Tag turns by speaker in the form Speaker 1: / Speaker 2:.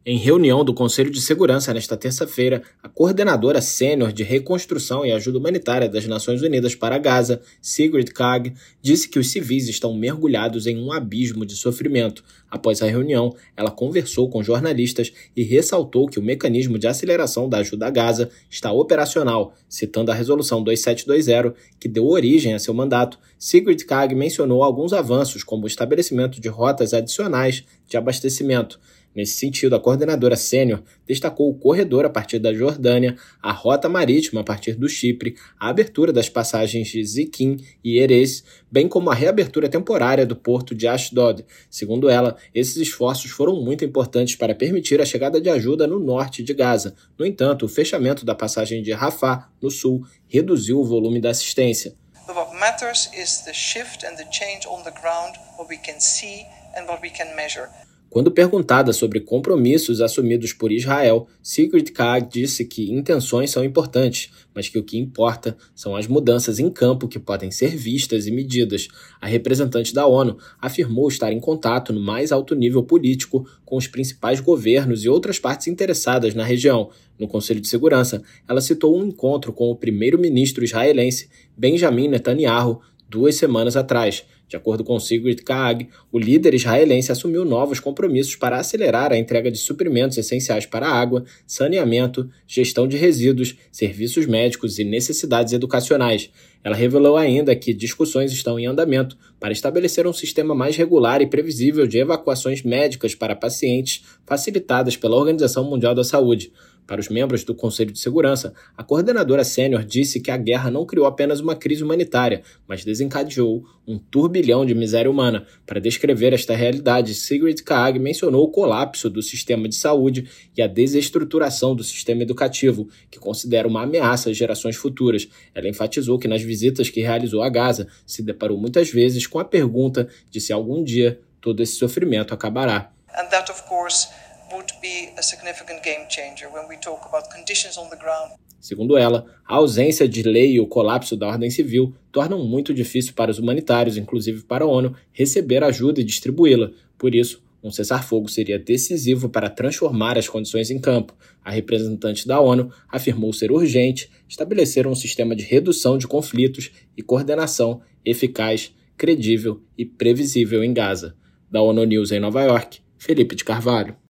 Speaker 1: Em reunião do Conselho de Segurança nesta terça-feira, a coordenadora sênior de reconstrução e ajuda humanitária das Nações Unidas para Gaza, Sigrid Kaag, disse que os civis estão mergulhados em um abismo de sofrimento. Após a reunião, ela conversou com jornalistas e ressaltou que o mecanismo de aceleração da ajuda a Gaza está operacional, citando a Resolução 2720, que deu origem a seu mandato. Sigrid Kaag mencionou alguns avanços, como o estabelecimento de rotas adicionais de abastecimento. Nesse sentido, a coordenadora sênior destacou o corredor a partir da Jordânia, a rota marítima a partir do Chipre, a abertura das passagens de Ziquim e Erez, bem como a reabertura temporária do porto de Ashdod. Segundo ela, esses esforços foram muito importantes para permitir a chegada de ajuda no norte de Gaza. No entanto, o fechamento da passagem de Rafah, no sul, reduziu o volume da assistência.
Speaker 2: What matters is the shift and the change on the ground, what we can see and what we can measure.
Speaker 1: Quando perguntada sobre compromissos assumidos por Israel, Sigrid Kaag disse que intenções são importantes, mas que o que importa são as mudanças em campo que podem ser vistas e medidas. A representante da ONU afirmou estar em contato no mais alto nível político com os principais governos e outras partes interessadas na região. No Conselho de Segurança, ela citou um encontro com o primeiro-ministro israelense Benjamin Netanyahu 2 semanas atrás. De acordo com Sigrid Kaag, o líder israelense assumiu novos compromissos para acelerar a entrega de suprimentos essenciais para água, saneamento, gestão de resíduos, serviços médicos e necessidades educacionais. Ela revelou ainda que discussões estão em andamento para estabelecer um sistema mais regular e previsível de evacuações médicas para pacientes facilitadas pela Organização Mundial da Saúde. Para os membros do Conselho de Segurança, a coordenadora sênior disse que a guerra não criou apenas uma crise humanitária, mas desencadeou um turbilhão de miséria humana. Para descrever esta realidade, Sigrid Kaag mencionou o colapso do sistema de saúde e a desestruturação do sistema educativo, que considera uma ameaça às gerações futuras. Ela enfatizou que nas visitas que realizou a Gaza, se deparou muitas vezes com a pergunta de se algum dia todo esse sofrimento acabará.
Speaker 2: And that, of course, would be a significant game changer when we talk about conditions on the ground.
Speaker 1: Segundo ela, a ausência de lei e o colapso da ordem civil tornam muito difícil para os humanitários, inclusive para a ONU, receber ajuda e distribuí-la. Por isso, um cessar-fogo seria decisivo para transformar as condições em campo. A representante da ONU afirmou ser urgente estabelecer um sistema de redução de conflitos e coordenação eficaz, credível e previsível em Gaza. Da ONU News em Nova York, Felipe de Carvalho.